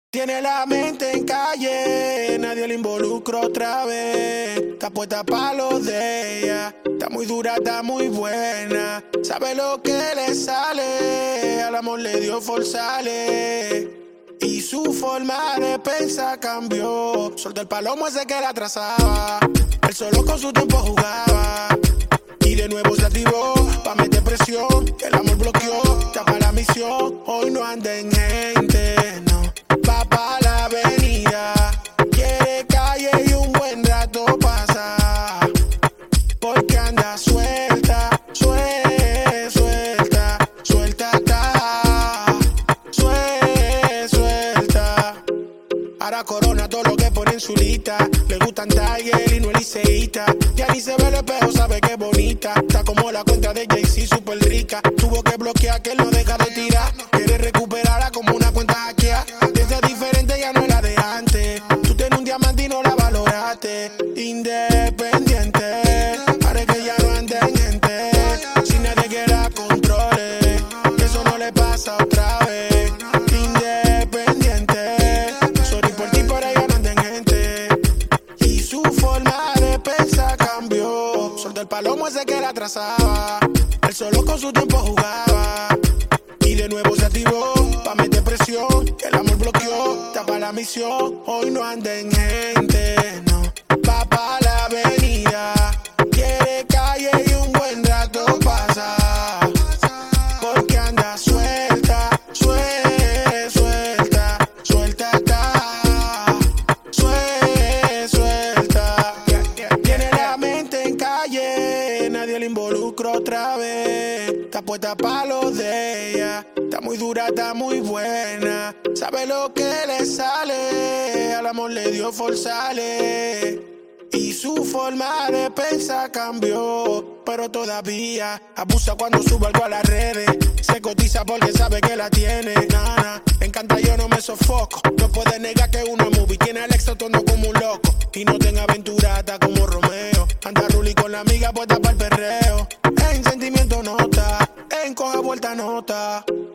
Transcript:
Tiene la mente en calle, nadie la involucra otra vez. Está puesta pa' los de ella, está muy dura, está muy buena. Sabe lo que le sale, al amor le dio forzale. Y su forma de pensar cambió. Soltó el palomo ese que la atrasaba. Él solo con su tiempo jugaba. Y de nuevo se activó pa' meter presión. El amor bloqueó, está para la misión. Hoy no anda en gente, no. Va pa' la avenida. Quiere calle y un buen rato pasa. Porque anda suelta, suelta, suelta. Ahora corona todo lo que pone en su lista. Le gustan Tiger y no el liceísta. Ya ni se ve el espejo, sabe que es bonita. Está como la cuenta de Jay-Z, súper rica. Tuvo que bloquear que él no deja de tirar. Quiere recuperarla como una cuenta hackeada. Desde diferente ya no es la de antes. Tú tienes un diamante y no la valoraste. Independiente, para que ya no ande en gente. Sin nadie que la controle, que eso no le pasa otra vez. Independiente, sorry por ti, pero ella no anda en gente. Y su forma de pensar cambió. Soltó el palomo ese que la atrasaba. Él solo con su tiempo jugaba. Y de nuevo se activó pa' meter presión. El amor bloqueó, está pa' la misión. Hoy no anda en gente, no. Va pa' la avenida. Quiere calle y un buen rato pasa. Porque anda suelta, suelta. Tiene la mente en calle, nadie la involucra otra vez. Está puesta pa' los de ella, está muy dura, está muy buena. Sabe lo que le sale, al amor le dio forzale. Y su forma de pensar cambió, pero todavía abusa cuando sube algo a las redes. Se cotiza porque sabe que la tiene, nana. Encanta, yo no me sofoco. No puede negar que uno es movie. Tiene al ex actuando como un loco. Y no tenga aventura, está como Romeo. Anda Ruli con la amiga puesta para el perreo. En sentimiento nota, en coja vuelta nota.